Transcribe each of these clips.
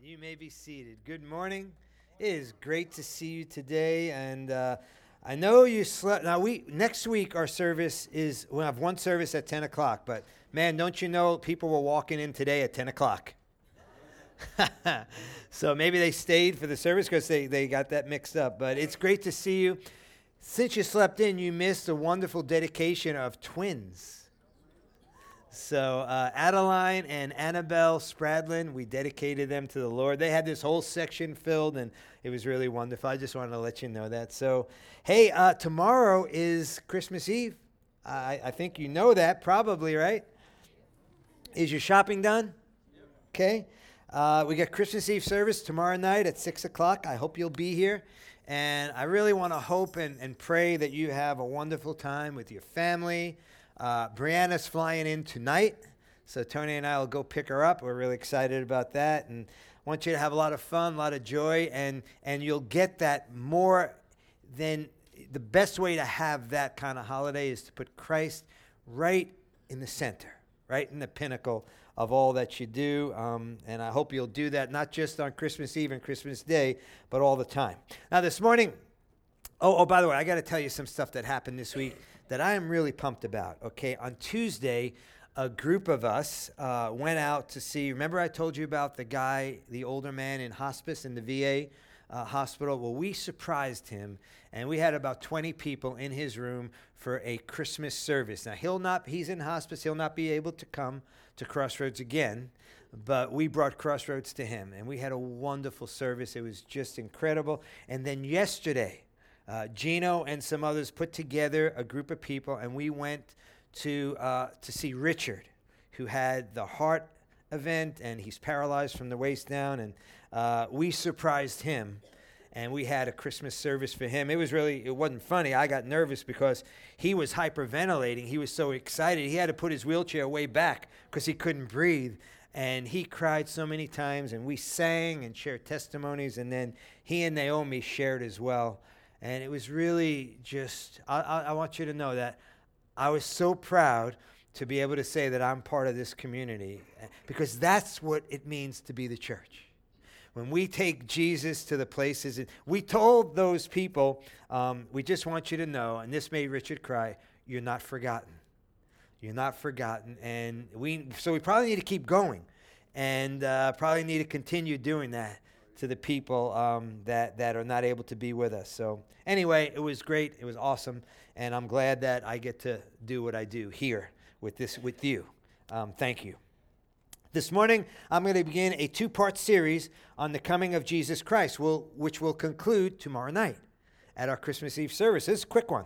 You may be seated. Good morning. It is great to see you today, and I know you slept. Now, next week our service is we'll have one service at 10 o'clock. But man, don't you know people were walking in today at 10 o'clock? So maybe they stayed for the service because they got that mixed up. But it's great to see you. Since you slept in, you missed a wonderful dedication of twins. So Adeline and Annabelle Spradlin, we dedicated them to the Lord. They had this whole section filled, and it was really wonderful. I just wanted to let you know that. So, hey, tomorrow is Christmas Eve. I think you know that, probably, right? Is your shopping done? Okay. We got Christmas Eve service tomorrow night at 6 o'clock. I hope you'll be here. And I really want to hope and pray that you have a wonderful time with your family. Brianna's flying in tonight, so Tony and I will go pick her up. We're really excited about that, and I want you to have a lot of fun, a lot of joy, and you'll get that more than the best way to have that kind of holiday is to put Christ right in the center, right in the pinnacle of all that you do, and I hope you'll do that not just on Christmas Eve and Christmas Day, but all the time. Now, this morning, by the way, I got to tell you some stuff that happened this week that I am really pumped about, okay? On Tuesday, a group of us went out to see, remember I told you about the guy, the older man in hospice in the VA hospital? Well, we surprised him, and we had about 20 people in his room for a Christmas service. Now, he's in hospice, he'll not be able to come to Crossroads again, but we brought Crossroads to him, and we had a wonderful service. It was just incredible. And then yesterday, Gino and some others put together a group of people, and we went to see Richard, who had the heart event, and he's paralyzed from the waist down, and we surprised him, and we had a Christmas service for him. It wasn't funny. I got nervous because he was hyperventilating. He was so excited. He had to put his wheelchair way back because he couldn't breathe, and he cried so many times, and we sang and shared testimonies, and then he and Naomi shared as well. And it was really just, I want you to know that I was so proud to be able to say that I'm part of this community, because that's what it means to be the church. When we take Jesus to the places, we told those people, we just want you to know, and this made Richard cry, you're not forgotten. You're not forgotten. And so we probably need to keep going, and probably need to continue doing that to the people that are not able to be with us. So anyway, it was great. It was awesome. And I'm glad that I get to do what I do here with you. Thank you. This morning, I'm going to begin a 2-part series on the coming of Jesus Christ, which will conclude tomorrow night at our Christmas Eve service. It's a quick one.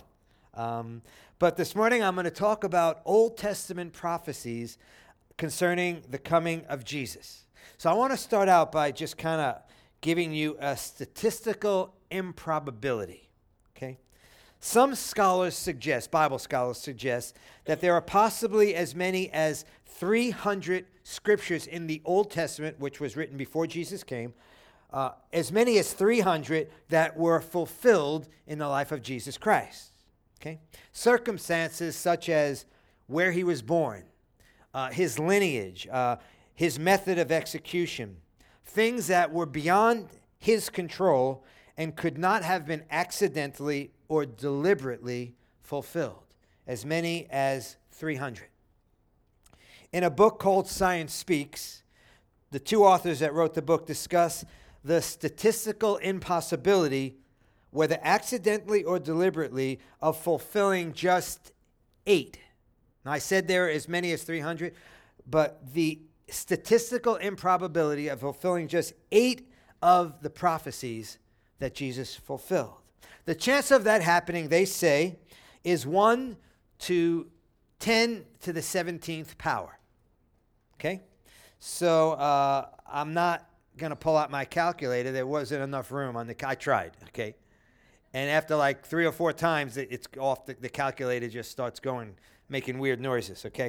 But this morning, I'm going to talk about Old Testament prophecies concerning the coming of Jesus. So I want to start out by just kind of giving you a statistical improbability, okay? Some Bible scholars suggest, that there are possibly as many as 300 scriptures in the Old Testament, which was written before Jesus came, as many as 300 that were fulfilled in the life of Jesus Christ, okay? Circumstances such as where he was born, his lineage, his method of execution, things that were beyond his control and could not have been accidentally or deliberately fulfilled, as many as 300. In a book called Science Speaks, the 2 authors that wrote the book discuss the statistical impossibility, whether accidentally or deliberately, of fulfilling just 8. Now, I said there are as many as 300, but the statistical improbability of fulfilling just 8 of the prophecies that Jesus fulfilled. The chance of that happening, they say, is 1 to 10 to the 17th power. Okay? So I'm not going to pull out my calculator. There wasn't enough room I tried, okay? And after like 3 or 4 times, it's off. The calculator just starts making weird noises, okay?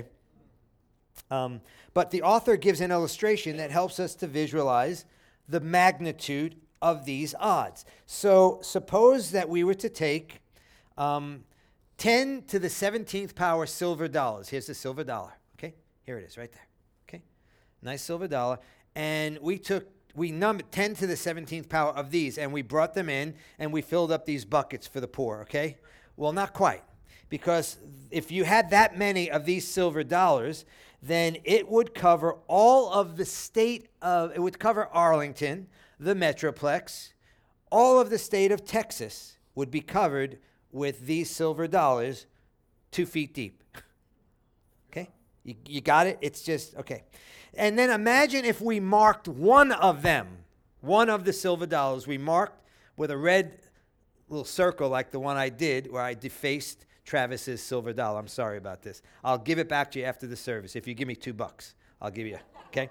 But the author gives an illustration that helps us to visualize the magnitude of these odds. So suppose that we were to take 10 to the 17th power silver dollars. Here's the silver dollar, okay? Here it is right there, okay? Nice silver dollar. And we we numbered 10 to the 17th power of these, and we brought them in, and we filled up these buckets for the poor, okay? Well, not quite. Because if you had that many of these silver dollars, then it would cover all of the state of, it would cover Arlington, the Metroplex, all of the state of Texas would be covered with these silver dollars 2 feet deep. Okay? You got it? It's just, okay. And then imagine if we marked one of them, one of the silver dollars, we marked with a red little circle like the one I did where I defaced Travis's silver dollar. I'm sorry about this. I'll give it back to you after the service. If you give me $2, I'll give you, okay?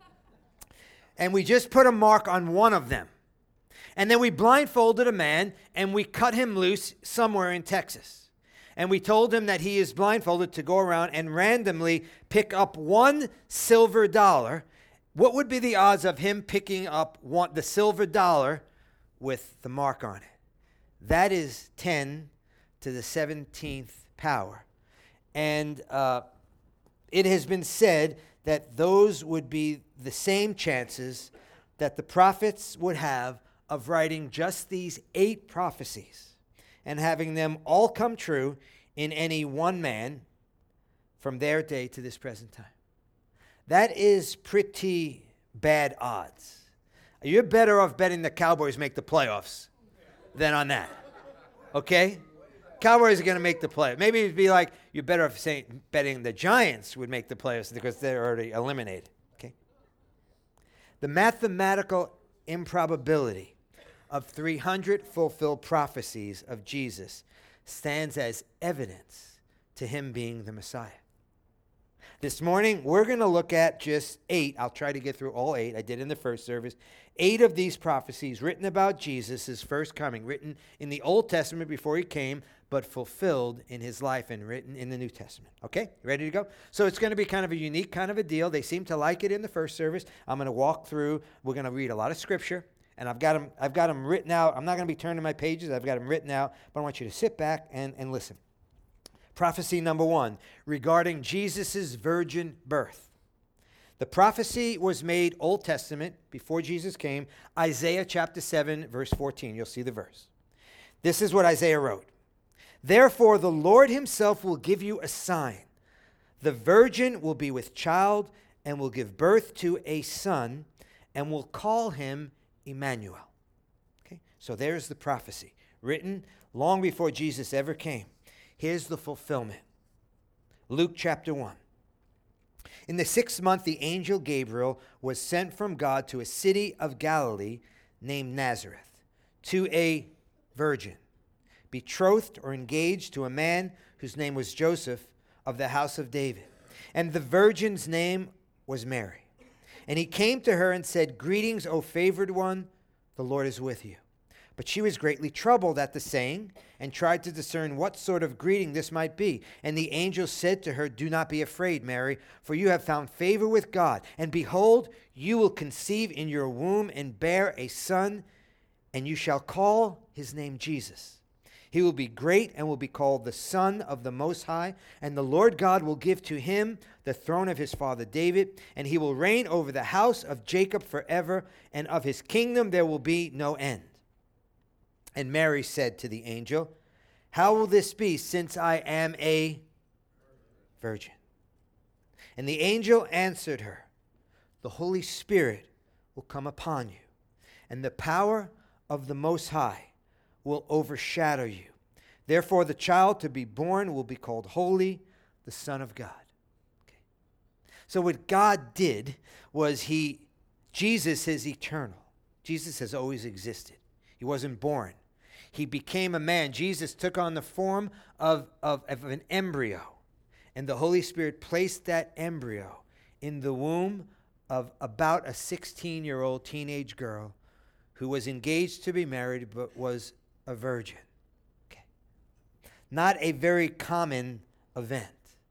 And we just put a mark on one of them. And then we blindfolded a man and we cut him loose somewhere in Texas. And we told him that he is blindfolded to go around and randomly pick up one silver dollar. What would be the odds of him picking up the silver dollar with the mark on it? That is 10 to the 17th power. And it has been said that those would be the same chances that the prophets would have of writing just these 8 prophecies and having them all come true in any one man from their day to this present time. That is pretty bad odds. You're better off betting the Cowboys make the playoffs than on that. Okay? Cowboys are going to make the playoffs. Maybe it'd be like you're better off betting the Giants would make the playoffs because they're already eliminated. Okay? The mathematical improbability of 300 fulfilled prophecies of Jesus stands as evidence to him being the Messiah. This morning, we're going to look at just 8. I'll try to get through all 8. I did in the first service. 8 of these prophecies written about Jesus' first coming, written in the Old Testament before he came, but fulfilled in his life and written in the New Testament. Okay? Ready to go? So it's going to be kind of a unique kind of a deal. They seem to like it in the first service. I'm going to walk through. We're going to read a lot of scripture. And I've got them written out. I'm not going to be turning my pages. I've got them written out. But I want you to sit back and listen. Prophecy number 1, regarding Jesus' virgin birth. The prophecy was made Old Testament before Jesus came. Isaiah chapter 7, verse 14. You'll see the verse. This is what Isaiah wrote. Therefore, the Lord himself will give you a sign. The virgin will be with child and will give birth to a son and will call him Emmanuel. Okay, so there's the prophecy written long before Jesus ever came. Here's the fulfillment. Luke chapter 1. In the 6th month, the angel Gabriel was sent from God to a city of Galilee named Nazareth, to a virgin, betrothed or engaged to a man whose name was Joseph of the house of David. And the virgin's name was Mary. And he came to her and said, Greetings, O favored one, the Lord is with you. But she was greatly troubled at the saying and tried to discern what sort of greeting this might be. And the angel said to her, Do not be afraid, Mary, for you have found favor with God. And behold, you will conceive in your womb and bear a son, and you shall call his name Jesus. He will be great and will be called the Son of the Most High. And the Lord God will give to him the throne of his father David, and he will reign over the house of Jacob forever, and of his kingdom there will be no end. And Mary said to the angel, How will this be, since I am a virgin? And the angel answered her, The Holy Spirit will come upon you, and the power of the Most High will overshadow you. Therefore, the child to be born will be called Holy, the Son of God. Okay. So what God did was Jesus is eternal. Jesus has always existed. He wasn't born. He became a man. Jesus took on the form of an embryo. And the Holy Spirit placed that embryo in the womb of about a 16-year-old teenage girl who was engaged to be married but was a virgin. Okay. Not a very common event.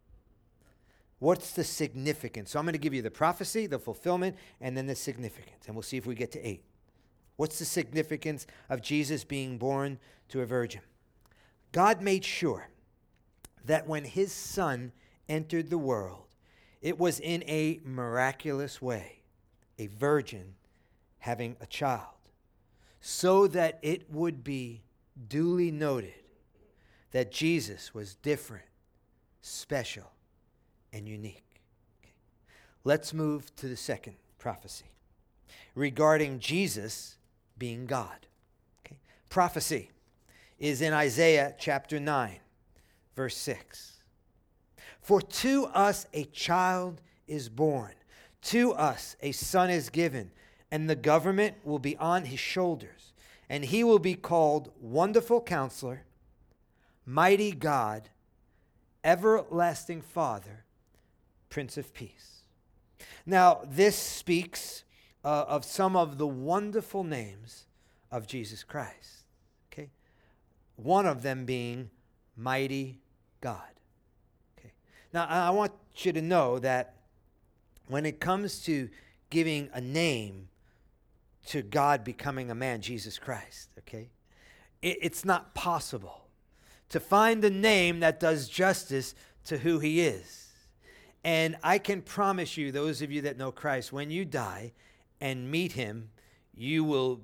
What's the significance? So I'm going to give you the prophecy, the fulfillment, and then the significance. And we'll see if we get to 8. What's the significance of Jesus being born to a virgin? God made sure that when his son entered the world, it was in a miraculous way. A virgin having a child, so that it would be duly noted that Jesus was different, special, and unique. Okay. Let's move to the second prophecy regarding Jesus being God. Okay. Prophecy is in Isaiah chapter 9, verse 6. For to us a child is born, to us a son is given, and the government will be on his shoulders, and he will be called Wonderful Counselor, Mighty God, Everlasting Father, Prince of Peace. Now, this speaks of some of the wonderful names of Jesus Christ. Okay, one of them being Mighty God. Okay, now I want you to know that when it comes to giving a name to God becoming a man, Jesus Christ, okay, it's not possible to find a name that does justice to who he is. And I can promise you, those of you that know Christ, when you die and meet him, you'll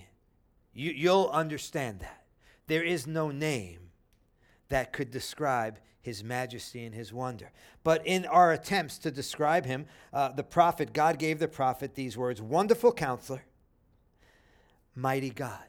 understand that. There is no name that could describe his majesty and his wonder. But in our attempts to describe him, God gave the prophet these words: Wonderful Counselor, Mighty God.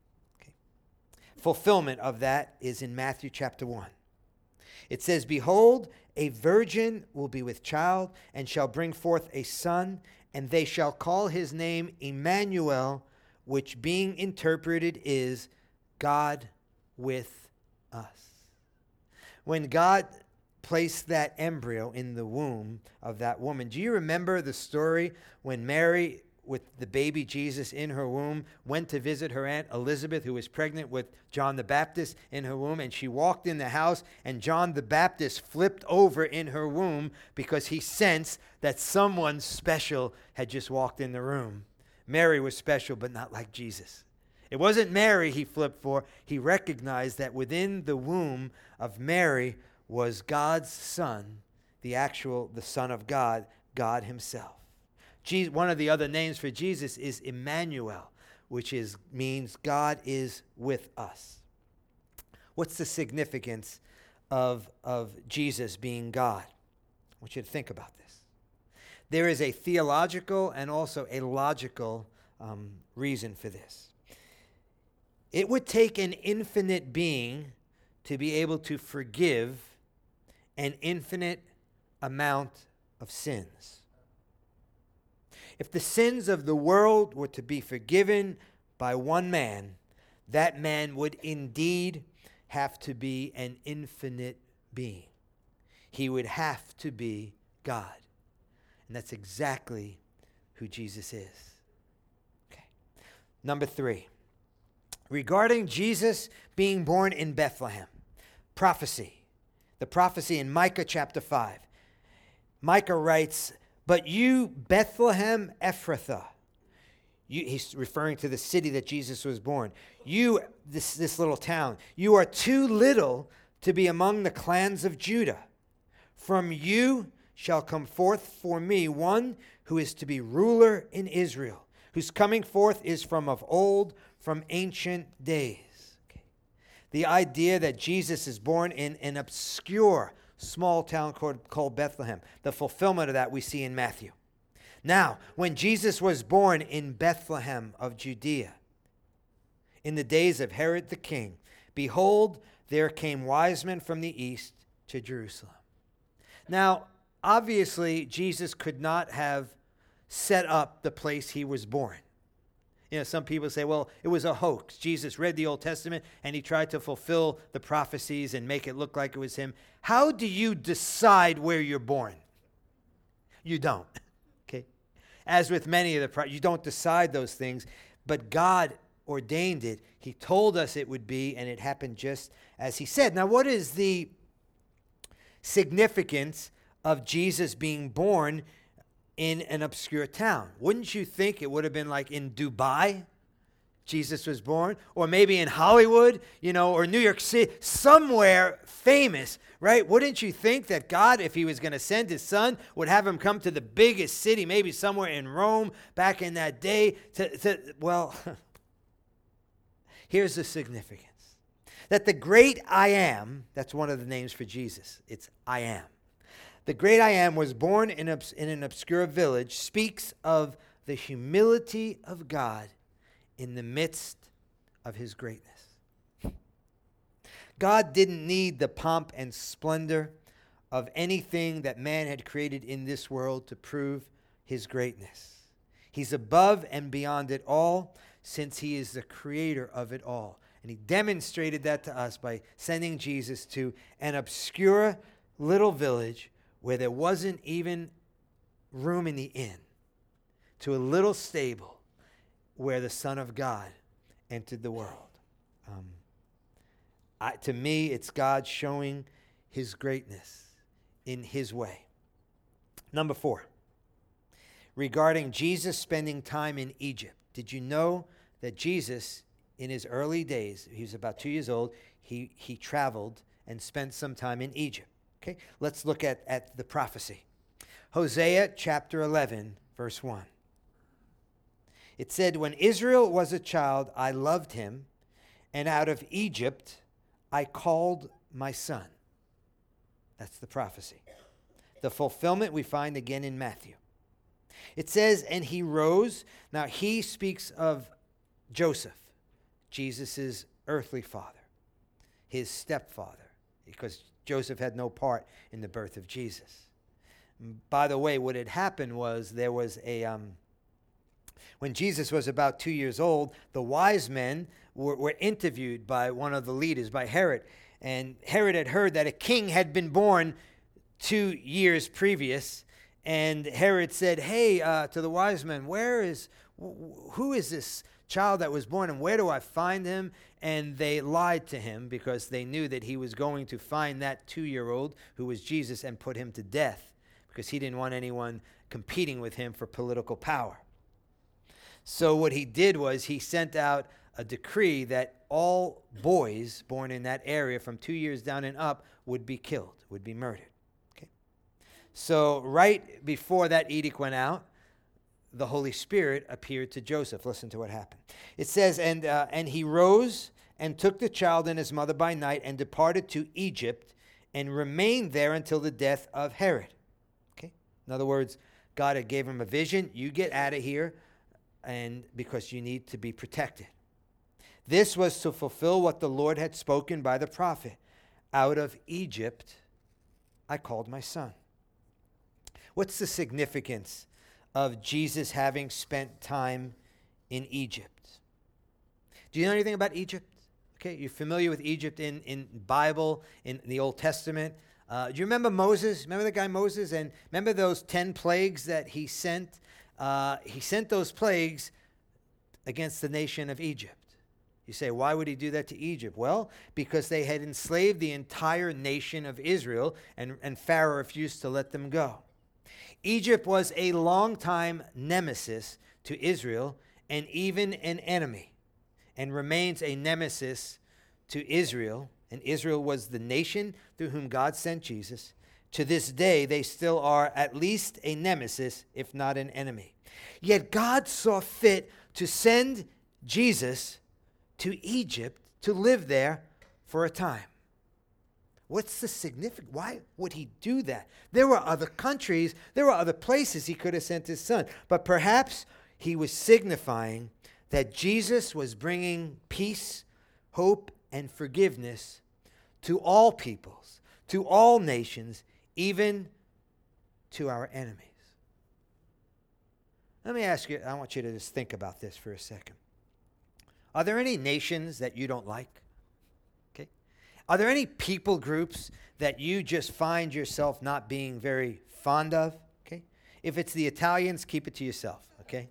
Fulfillment of that is in Matthew chapter 1. It says, Behold, a virgin will be with child and shall bring forth a son, and they shall call his name Emmanuel, which being interpreted is God with us. When God placed that embryo in the womb of that woman, do you remember the story when Mary, with the baby Jesus in her womb, went to visit her Aunt Elizabeth, who was pregnant with John the Baptist in her womb, and she walked in the house, and John the Baptist flipped over in her womb because he sensed that someone special had just walked in the room. Mary was special, but not like Jesus. It wasn't Mary he flipped for. He recognized that within the womb of Mary was God's Son, the Son of God, God himself. One of the other names for Jesus is Emmanuel, which means God is with us. What's the significance of Jesus being God? I want you to think about this. There is a theological and also a logical reason for this. It would take an infinite being to be able to forgive an infinite amount of sins. If the sins of the world were to be forgiven by one man, that man would indeed have to be an infinite being. He would have to be God. And that's exactly who Jesus is. Okay. Number 3. Regarding Jesus being born in Bethlehem, prophecy. The prophecy in Micah chapter 5. Micah writes, But you, Bethlehem Ephrathah, he's referring to the city that Jesus was born. You, this little town, you are too little to be among the clans of Judah. From you shall come forth for me one who is to be ruler in Israel, whose coming forth is from of old, from ancient days. Okay. The idea that Jesus is born in an obscure small town called Bethlehem. The fulfillment of that we see in Matthew. Now, when Jesus was born in Bethlehem of Judea, in the days of Herod the king, behold, there came wise men from the east to Jerusalem. Now, obviously, Jesus could not have set up the place he was born. You know, some people say, well, it was a hoax. Jesus read the Old Testament and he tried to fulfill the prophecies and make it look like it was him. How do you decide where you're born? You don't. Okay? As with many of you don't decide those things, but God ordained it. He told us it would be, and it happened just as he said. Now, what is the significance of Jesus being born in an obscure town? Wouldn't you think it would have been like in Dubai? Jesus was born, or maybe in Hollywood, or New York City, somewhere famous, right? Wouldn't you think that God, if he was going to send his son, would have him come to the biggest city, maybe somewhere in Rome back in that day? Well, here's the significance. That the great I am, that's one of the names for Jesus. It's I am. The great I am was born in an obscure village, speaks of the humility of God in the midst of his greatness. God didn't need the pomp and splendor of anything that man had created in this world to prove his greatness. He's above and beyond it all, since he is the creator of it all. And he demonstrated that to us by sending Jesus to an obscure little village where there wasn't even room in the inn, to a little stable where the Son of God entered the world. To me, it's God showing his greatness in his way. Number 4, regarding Jesus spending time in Egypt. Did you know that Jesus, in his early days, he was about 2 years old, he traveled and spent some time in Egypt? Okay, let's look at the prophecy. Hosea chapter 11, verse 1. It said, when Israel was a child, I loved him, and out of Egypt I called my son. That's the prophecy. The fulfillment we find again in Matthew. It says, and he rose. Now he speaks of Joseph, Jesus' earthly father, his stepfather, because Joseph had no part in the birth of Jesus. By the way, what had happened was there was when Jesus was about 2 years old, the wise men were interviewed by one of the leaders, by Herod. And Herod had heard that a king had been born 2 years previous. And Herod said, hey, to the wise men, who is this child that was born, and where do I find him? And they lied to him because they knew that he was going to find that 2-year-old who was Jesus and put him to death, because he didn't want anyone competing with him for political power. So what he did was he sent out a decree that all boys born in that area from 2 years down and up would be killed, would be murdered. Okay. So right before that edict went out, the Holy Spirit appeared to Joseph. Listen to what happened. It says, and he rose and took the child and his mother by night and departed to Egypt and remained there until the death of Herod. Okay. In other words, God had gave him a vision. You get out of here, and because you need to be protected. This was to fulfill what the Lord had spoken by the prophet. Out of Egypt I called my son. What's the significance of Jesus having spent time in Egypt? Do you know anything about Egypt? Okay, you're familiar with Egypt in Bible, in the Old Testament. Do you remember Moses? Remember the guy Moses? And remember those 10 plagues that he sent? He sent those plagues against the nation of Egypt. You say, why would he do that to Egypt? Well, because they had enslaved the entire nation of Israel, and Pharaoh refused to let them go. Egypt was a long-time nemesis to Israel, and even an enemy, and remains a nemesis to Israel. And Israel was the nation through whom God sent Jesus. To this day, they still are at least a nemesis, if not an enemy. Yet God saw fit to send Jesus to Egypt to live there for a time. What's the significance? Why would he do that? There were other countries, there were other places he could have sent his son. But perhaps he was signifying that Jesus was bringing peace, hope, and forgiveness to all peoples, to all nations, even to our enemies. Let me ask you, I want you to just think about this for a second. Are there any nations that you don't like? Okay. Are there any people groups that you just find yourself not being very fond of? Okay. If it's the Italians, keep it to yourself. Okay.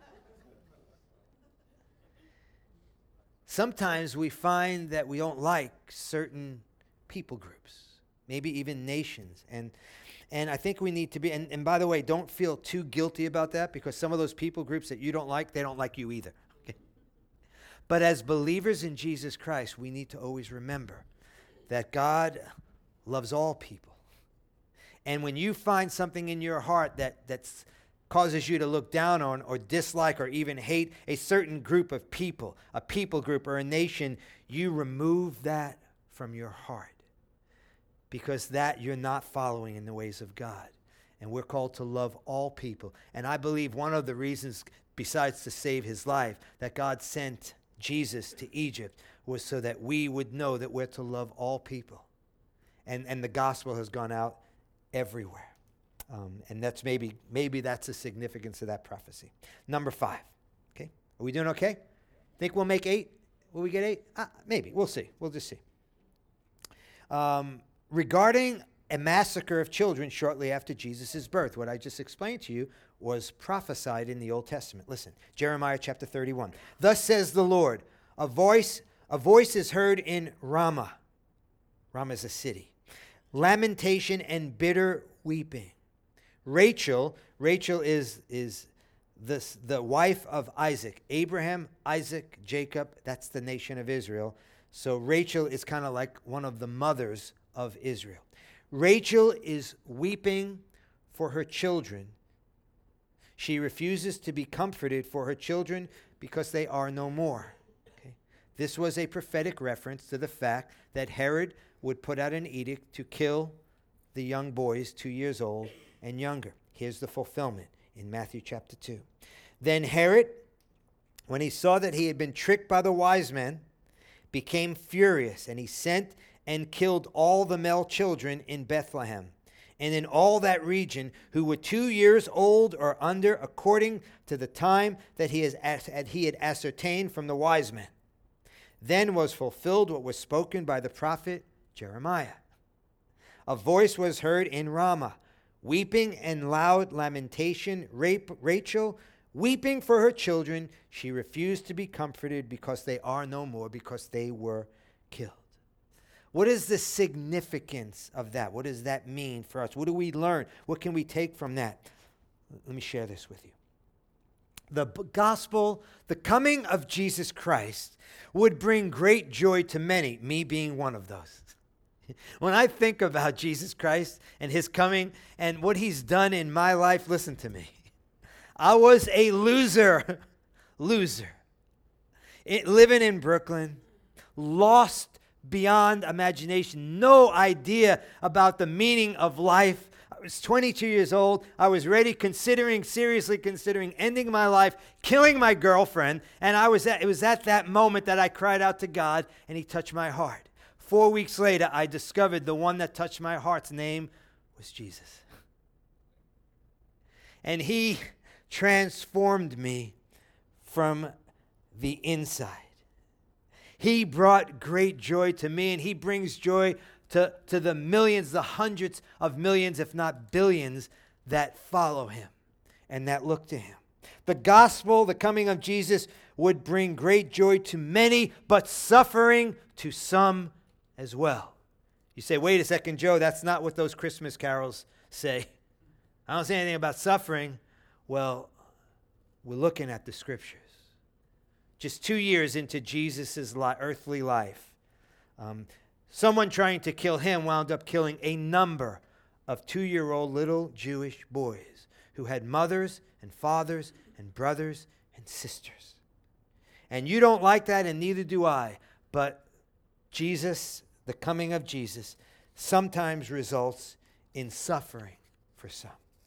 Sometimes we find that we don't like certain people groups, maybe even nations. And I think we need to be, and by the way, don't feel too guilty about that, because some of those people groups that you don't like, they don't like you either. Okay? But as believers in Jesus Christ, we need to always remember that God loves all people. And when you find something in your heart that causes you to look down on or dislike or even hate a certain group of people, a people group or a nation, you remove that from your heart. Because that you're not following in the ways of God. And we're called to love all people. And I believe one of the reasons, besides to save his life, that God sent Jesus to Egypt was so that we would know that we're to love all people. And the gospel has gone out everywhere. And that's maybe that's the significance of that prophecy. Number 5. Okay? Are we doing okay? Think we'll make 8? Will we get 8? Maybe. We'll see. We'll just see. Regarding a massacre of children shortly after Jesus' birth, what I just explained to you was prophesied in the Old Testament. Listen, Jeremiah chapter 31. Thus says the Lord, a voice is heard in Ramah. Ramah is a city. Lamentation and bitter weeping. Rachel is the wife of Isaac. Abraham, Isaac, Jacob, that's the nation of Israel. So Rachel is kind of like one of the mothers of Israel. Rachel is weeping for her children. She refuses to be comforted for her children because they are no more. Okay? This was a prophetic reference to the fact that Herod would put out an edict to kill the young boys 2 years old and younger. Here's the fulfillment in Matthew chapter 2. Then Herod, when he saw that he had been tricked by the wise men, became furious, and he sent and killed all the male children in Bethlehem and in all that region who were 2 years old or under, according to the time that he had ascertained from the wise men. Then was fulfilled what was spoken by the prophet Jeremiah. A voice was heard in Ramah, weeping and loud lamentation. Rachel, weeping for her children, she refused to be comforted because they are no more, because they were killed. What is the significance of that? What does that mean for us? What do we learn? What can we take from that? Let me share this with you. The gospel, the coming of Jesus Christ, would bring great joy to many, me being one of those. When I think about Jesus Christ and his coming and what he's done in my life, listen to me. I was a loser. Living in Brooklyn, lost beyond imagination, no idea about the meaning of life. I was 22 years old. I was seriously considering ending my life, killing my girlfriend, and it was at that moment that I cried out to God, and he touched my heart. 4 weeks later, I discovered the one that touched my heart's name was Jesus. And he transformed me from the inside. He brought great joy to me, and he brings joy to the millions, the hundreds of millions, if not billions, that follow him and that look to him. The gospel, the coming of Jesus, would bring great joy to many, but suffering to some as well. You say, wait a second, Joe, that's not what those Christmas carols say. I don't say anything about suffering. Well, we're looking at the scriptures. Just 2 years into Jesus' earthly life, someone trying to kill him wound up killing a number of 2-year-old little Jewish boys who had mothers and fathers and brothers and sisters. And you don't like that, and neither do I. But Jesus, the coming of Jesus, sometimes results in suffering for some.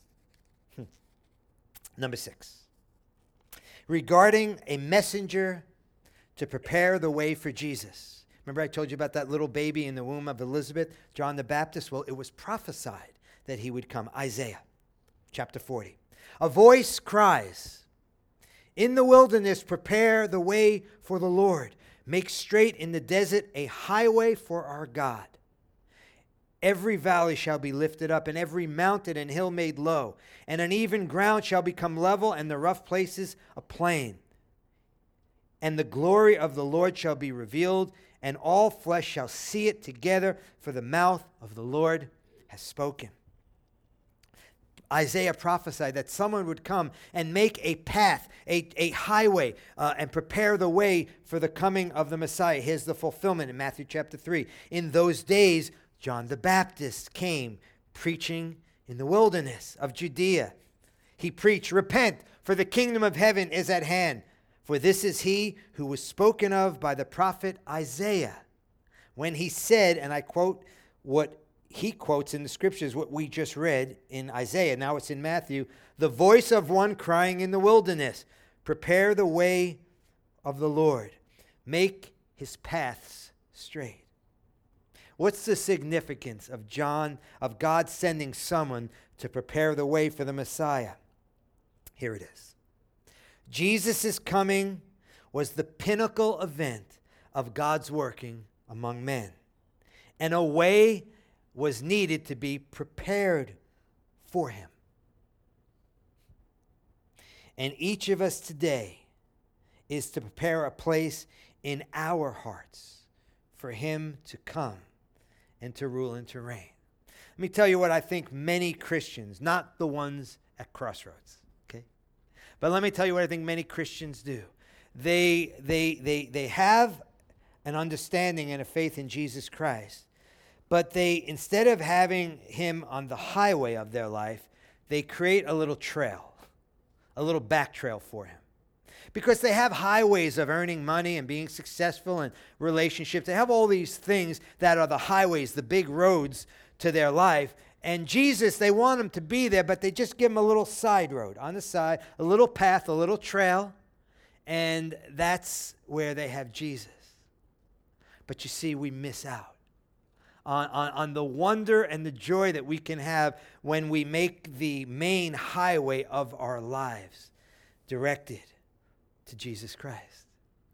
Number 6. Regarding a messenger to prepare the way for Jesus. Remember I told you about that little baby in the womb of Elizabeth, John the Baptist? Well, it was prophesied that he would come. Isaiah chapter 40. A voice cries, in the wilderness, prepare the way for the Lord. Make straight in the desert a highway for our God. Every valley shall be lifted up, and every mountain and hill made low. And uneven ground shall become level, and the rough places a plain. And the glory of the Lord shall be revealed, and all flesh shall see it together, for the mouth of the Lord has spoken. Isaiah prophesied that someone would come and make a path, a highway, and prepare the way for the coming of the Messiah. Here's the fulfillment in Matthew chapter 3. In those days, John the Baptist came preaching in the wilderness of Judea. He preached, "Repent, for the kingdom of heaven is at hand. For this is he who was spoken of by the prophet Isaiah, when he said," and I quote what he quotes in the scriptures, what we just read in Isaiah. Now it's in Matthew. "The voice of one crying in the wilderness, prepare the way of the Lord. Make his paths straight." What's the significance of God sending someone to prepare the way for the Messiah? Here it is. Jesus' coming was the pinnacle event of God's working among men. And a way was needed to be prepared for him. And each of us today is to prepare a place in our hearts for him to come and to rule and to reign. Let me tell you what I think many Christians, not the ones at Crossroads, okay? But let me tell you what I think many Christians do. They have an understanding and a faith in Jesus Christ, but instead of having him on the highway of their life, they create a little trail, a little back trail for him. Because they have highways of earning money and being successful in relationships. They have all these things that are the highways, the big roads to their life. And Jesus, they want him to be there, but they just give him a little side road on the side, a little path, a little trail. And that's where they have Jesus. But you see, we miss out on the wonder and the joy that we can have when we make the main highway of our lives directed to Jesus Christ.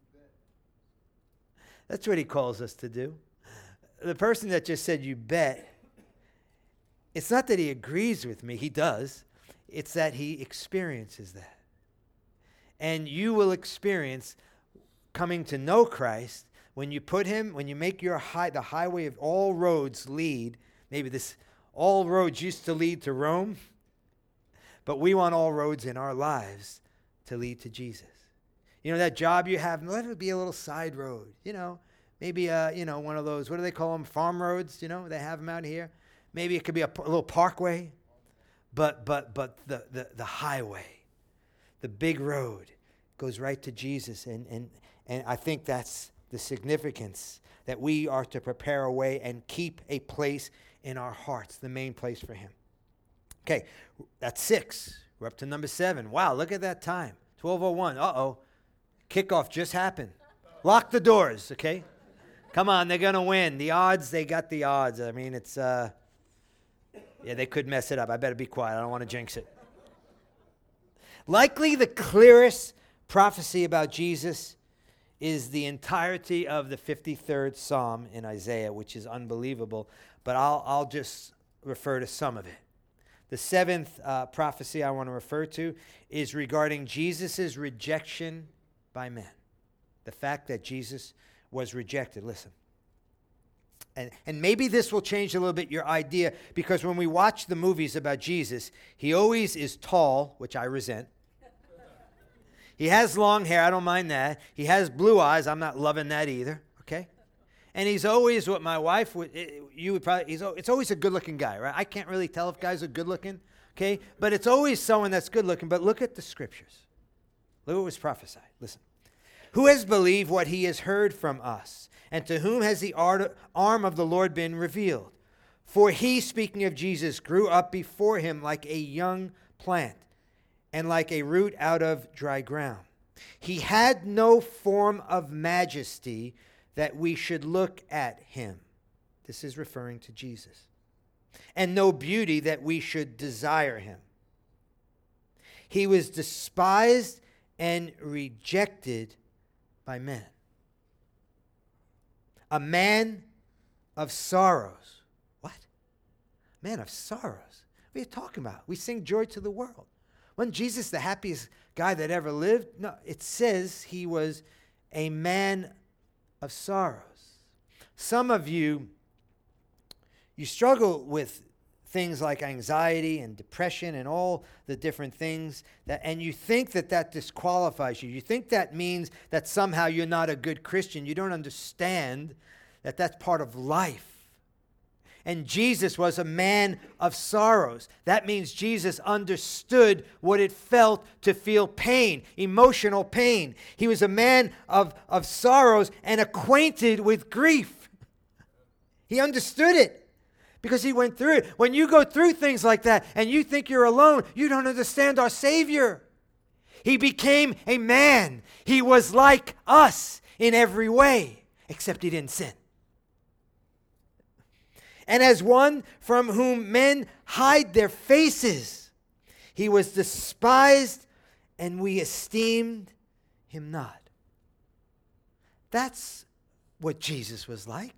That's what he calls us to do. The person that just said, "You bet," it's not that he agrees with me. He does. It's that he experiences that. And you will experience coming to know Christ when you make the highway of all roads lead. Maybe all roads used to lead to Rome, but we want all roads in our lives to lead to Jesus. You know, that job you have, let it be a little side road, maybe one of those, what do they call them, farm roads, they have them out here. Maybe it could be a little parkway, but the highway, the big road goes right to Jesus, and I think that's the significance, that we are to prepare a way and keep a place in our hearts, the main place for him. Okay, that's 6. We're up to number 7. Wow, look at that time, 12:01. Uh-oh, kickoff just happened. Lock the doors, okay? Come on, they're going to win. The odds, they got the odds. I mean, it's, they could mess it up. I better be quiet. I don't want to jinx it. Likely the clearest prophecy about Jesus is the entirety of the 53rd Psalm in Isaiah, which is unbelievable, but I'll just refer to some of it. The 7th prophecy I want to refer to is regarding Jesus' rejection by men. The fact that Jesus was rejected. Listen. And maybe this will change a little bit your idea, because when we watch the movies about Jesus, he always is tall, which I resent. He has long hair. I don't mind that. He has blue eyes. I'm not loving that either. Okay? And he's always what my wife would, it's always a good-looking guy, right? I can't really tell if guys are good-looking, okay? But it's always someone that's good-looking. But look at the scriptures. Look what was prophesied. Listen. Who has believed what he has heard from us? And to whom has the arm of the Lord been revealed? For he, speaking of Jesus, grew up before him like a young plant and like a root out of dry ground. He had no form of majesty that we should look at him. This is referring to Jesus. And no beauty that we should desire him. He was despised and rejected by men. A man of sorrows. What? Man of sorrows. What are you talking about? We sing joy to the world. Wasn't Jesus the happiest guy that ever lived? No, it says he was a man of sorrows. Some of you struggle with things like anxiety and depression and all the different things, and you think that disqualifies you. You think that means that somehow you're not a good Christian. You don't understand that that's part of life. And Jesus was a man of sorrows. That means Jesus understood what it felt to feel pain, emotional pain. He was a man of sorrows and acquainted with grief. He understood it because he went through it. When you go through things like that and you think you're alone, you don't understand our Savior. He became a man. He was like us in every way, except he didn't sin. And as one from whom men hide their faces, he was despised, and we esteemed him not. That's what Jesus was like.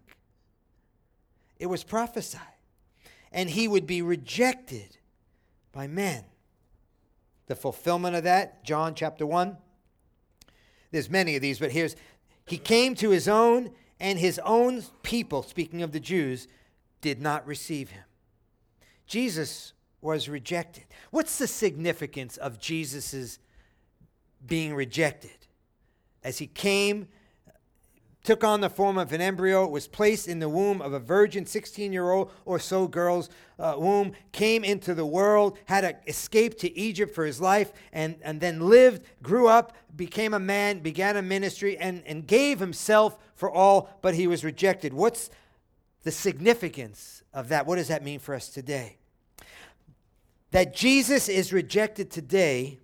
It was prophesied. And he would be rejected by men. The fulfillment of that, John chapter 1. There's many of these, but he came to his own, and his own people, speaking of the Jews, did not receive him. Jesus was rejected. What's the significance of Jesus' being rejected? As he came, took on the form of an embryo, was placed in the womb of a virgin, 16-year-old or so girl's womb, came into the world, had to escape to Egypt for his life, and then lived, grew up, became a man, began a ministry, and gave himself for all, but he was rejected. What's the significance of that? What does that mean for us today? That Jesus is rejected today,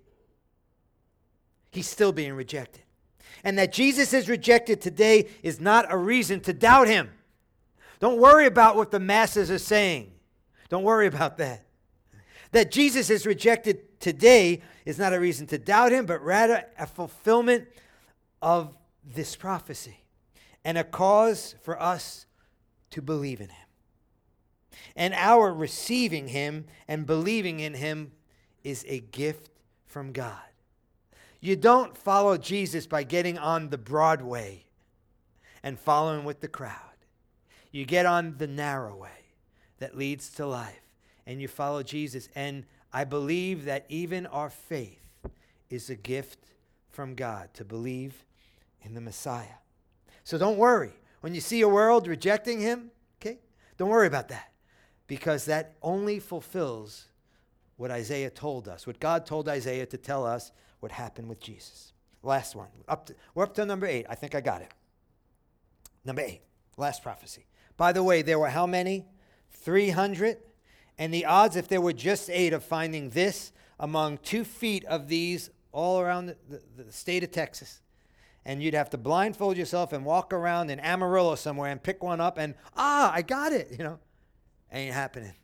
he's still being rejected. And that Jesus is rejected today is not a reason to doubt him. Don't worry about what the masses are saying. Don't worry about that. That Jesus is rejected today is not a reason to doubt him, but rather a fulfillment of this prophecy and a cause for us to believe in him. And our receiving him and believing in him is a gift from God. You don't follow Jesus by getting on the Broadway and following with the crowd. You get on the narrow way that leads to life, and you follow Jesus. And I believe that even our faith is a gift from God to believe in the Messiah. So don't worry. When you see a world rejecting him, okay, don't worry about that, because that only fulfills what Isaiah told us, what God told Isaiah to tell us what happened with Jesus. Last one. We're up to number 8. I think I got it. Number 8, last prophecy. By the way, there were how many? 300. And the odds, if there were just 8, of finding this among 2 feet of these all around the state of Texas. And you'd have to blindfold yourself and walk around in Amarillo somewhere and pick one up and, I got it, Ain't happening.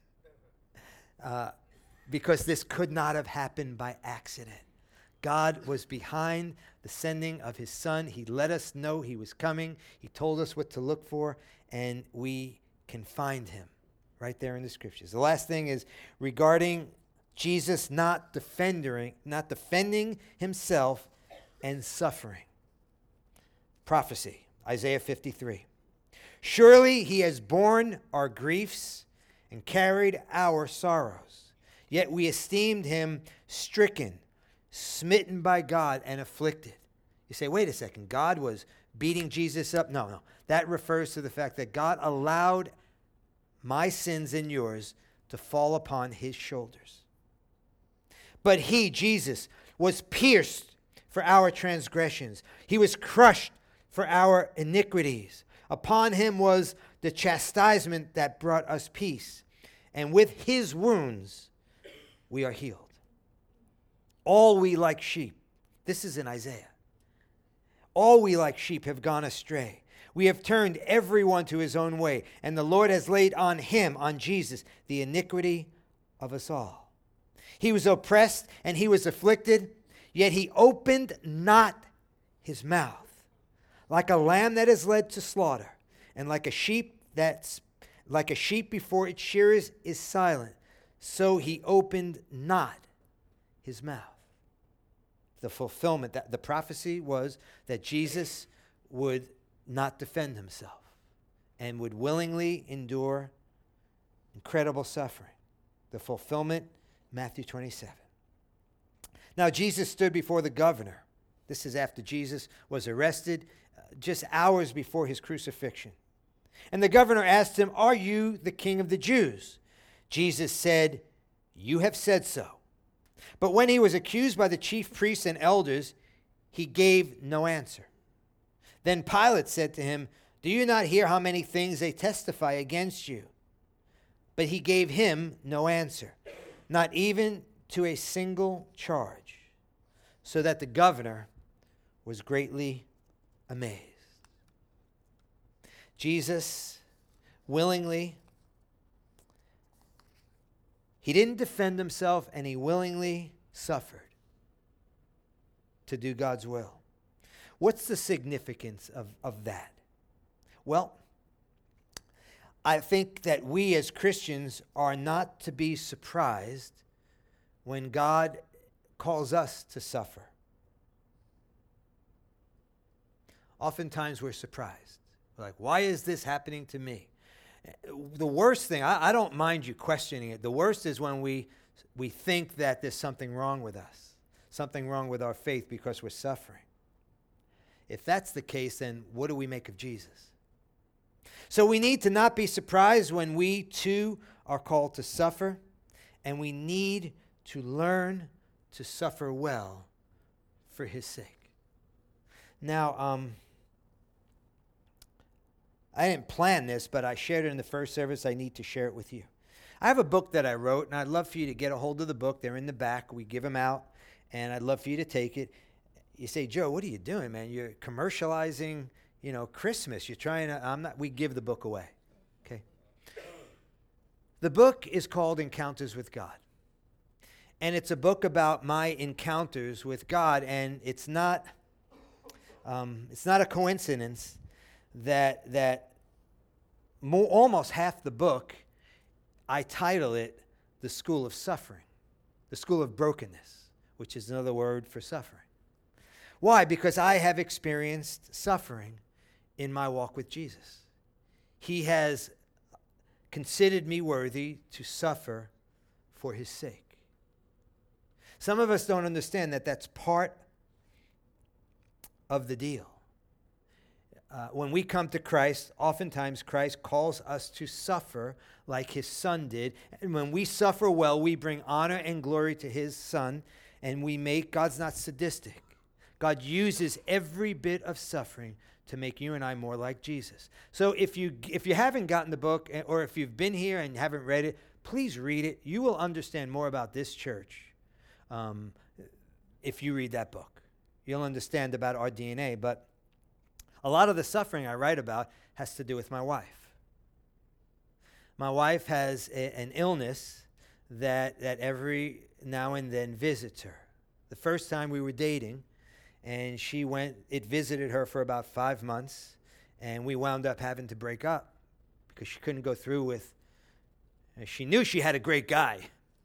Because this could not have happened by accident. God was behind the sending of his Son. He let us know he was coming. He told us what to look for, and we can find him right there in the scriptures. The last thing is regarding Jesus not defending himself and suffering. Prophecy, Isaiah 53. Surely he has borne our griefs and carried our sorrows. Yet we esteemed him stricken, smitten by God, and afflicted. You say, wait a second, God was beating Jesus up? No. That refers to the fact that God allowed my sins and yours to fall upon his shoulders. But he, Jesus, was pierced for our transgressions. He was crushed for our iniquities. Upon him was the chastisement that brought us peace. And with his wounds we are healed. All we like sheep, this is in Isaiah, all we like sheep have gone astray. We have turned everyone to his own way, and the Lord has laid on him, on Jesus, the iniquity of us all. He was oppressed and he was afflicted, yet he opened not his mouth. Like a lamb that is led to slaughter, and like a sheep before its shearers is silent, so he opened not his mouth. The fulfillment, that the prophecy was that Jesus would not defend himself and would willingly endure incredible suffering. The fulfillment, Matthew 27. Now Jesus stood before the governor. This is after Jesus was arrested, just hours before his crucifixion. And the governor asked him, "Are you the king of the Jews?" Jesus said, "You have said so." But when he was accused by the chief priests and elders, he gave no answer. Then Pilate said to him, "Do you not hear how many things they testify against you?" But he gave him no answer, not even to a single charge, so that the governor was greatly amazed. Jesus willingly, he didn't defend himself, and he willingly suffered to do God's will. What's the significance of that? Well, I think that we as Christians are not to be surprised when God calls us to suffer. Oftentimes we're surprised. We're like, why is this happening to me? The worst thing, I don't mind you questioning it. The worst is when we think that there's something wrong with us, something wrong with our faith because we're suffering. If that's the case, then what do we make of Jesus? So we need to not be surprised when we too are called to suffer, and we need to learn to suffer well for his sake. Now, I didn't plan this, but I shared it in the first service. I need to share it with you. I have a book that I wrote, and I'd love for you to get a hold of the book. They're in the back. We give them out, and I'd love for you to take it. You say, "Joe, what are you doing, man? You're commercializing, Christmas. You're trying to, we give the book away." Okay. The book is called Encounters with God. And it's a book about my encounters with God, and it's not a coincidence that almost half the book, I title it The School of Suffering, the School of Brokenness, which is another word for suffering. Why? Because I have experienced suffering in my walk with Jesus. He has considered me worthy to suffer for his sake. Some of us don't understand that that's part of the deal. When we come to Christ, oftentimes Christ calls us to suffer like his son did. And when we suffer well, we bring honor and glory to his son, and God's not sadistic. God uses every bit of suffering to make you and I more like Jesus. So if you haven't gotten the book, or if you've been here and haven't read it, please read it. You will understand more about this church if you read that book. You'll understand about our DNA, but a lot of the suffering I write about has to do with my wife. My wife has an illness that every now and then visits her. The first time we were dating, and it visited her for about 5 months, and we wound up having to break up because she couldn't go through with, she knew she had a great guy,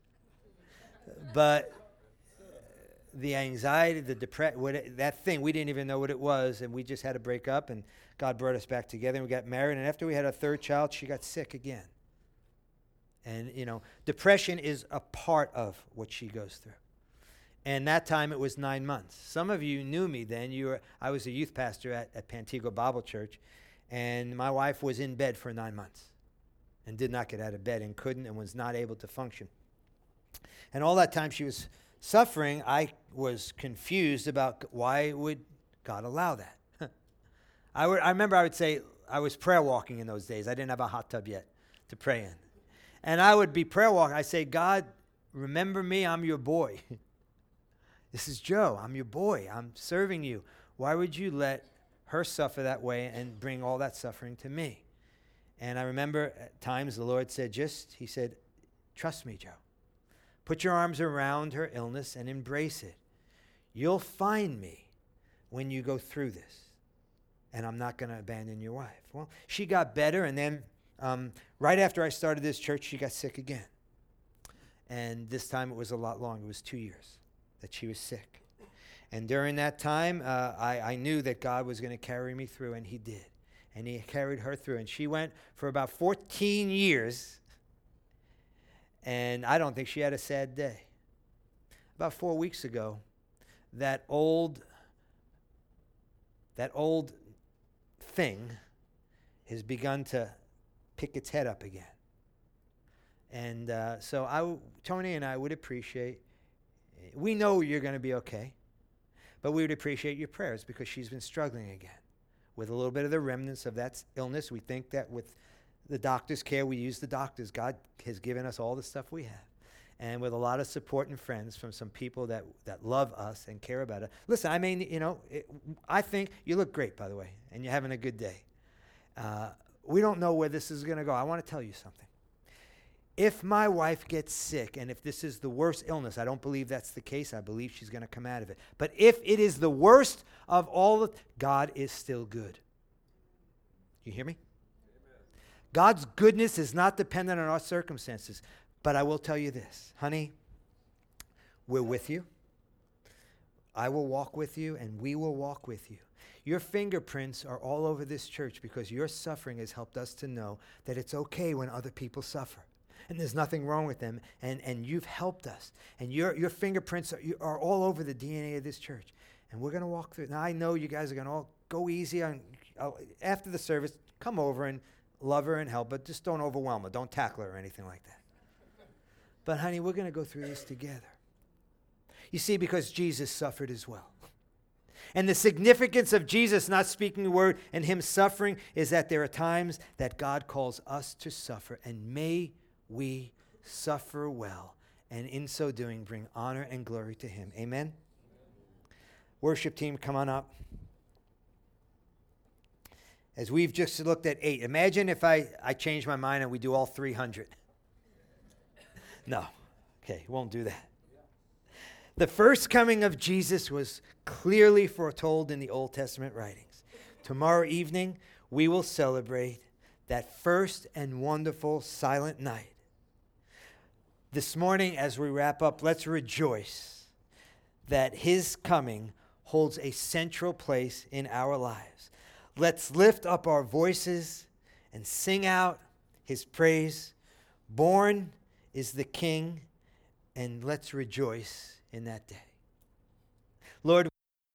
but the anxiety, the depression, that thing, we didn't even know what it was, and we just had to break up, and God brought us back together, and we got married, and after we had our third child, she got sick again. And, depression is a part of what she goes through. And that time it was 9 months. Some of you knew me then. I was a youth pastor at Pantego Bible Church, and my wife was in bed for 9 months and did not get out of bed and couldn't and was not able to function. And all that time she was suffering, I was confused about why would God allow that. I remember I would say, I was prayer walking in those days. I didn't have a hot tub yet to pray in. And I would be prayer walking. I say, "God, remember me, I'm your boy. This is Joe, I'm your boy, I'm serving you. Why would you let her suffer that way and bring all that suffering to me?" And I remember at times the Lord said, he said, "Trust me, Joe. Put your arms around her illness and embrace it. You'll find me when you go through this, and I'm not going to abandon your wife." Well, she got better, and then right after I started this church, she got sick again. And this time it was a lot longer. It was 2 years that she was sick. And during that time, I knew that God was going to carry me through, and he did. And he carried her through. And she went for about 14 years And I don't think she had a sad day. About 4 weeks ago, that old thing has begun to pick its head up again. And so Tony and I would appreciate, we know you're going to be okay, but we would appreciate your prayers because she's been struggling again with a little bit of the remnants of that illness. We think that with the doctor's care, we use the doctors. God has given us all the stuff we have. And with a lot of support and friends from some people that love us and care about us. Listen, I mean, I think you look great, by the way, and you're having a good day. We don't know where this is going to go. I want to tell you something. If my wife gets sick, and if this is the worst illness, I don't believe that's the case. I believe she's going to come out of it. But if it is the worst of all, God is still good. You hear me? Amen. God's goodness is not dependent on our circumstances. But I will tell you this, honey, we're with you. I will walk with you, and we will walk with you. Your fingerprints are all over this church because your suffering has helped us to know that it's okay when other people suffer. And there's nothing wrong with them, and you've helped us. And your fingerprints are all over the DNA of this church. And we're going to walk through it. Now, I know you guys are going to all go easy on after the service. Come over and love her and help, but just don't overwhelm her. Don't tackle her or anything like that. But, honey, we're going to go through this together. You see, because Jesus suffered as well. And the significance of Jesus not speaking the word and him suffering is that there are times that God calls us to suffer. And may we suffer well, and in so doing bring honor and glory to him. Amen? Worship team, come on up. As we've just looked at 8, imagine if I change my mind and we do all 300. No. Okay, won't do that. The first coming of Jesus was clearly foretold in the Old Testament writings. Tomorrow evening, we will celebrate that first and wonderful silent night. This morning, as we wrap up, let's rejoice that his coming holds a central place in our lives. Let's lift up our voices and sing out his praise. Born is the King, and let's rejoice in that day. Lord,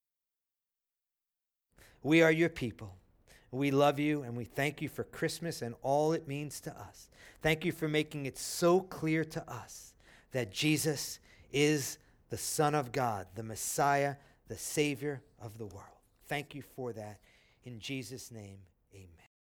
we are your people. We love you, and we thank you for Christmas and all it means to us. Thank you for making it so clear to us that Jesus is the Son of God, the Messiah, the Savior of the world. Thank you for that. In Jesus' name, amen.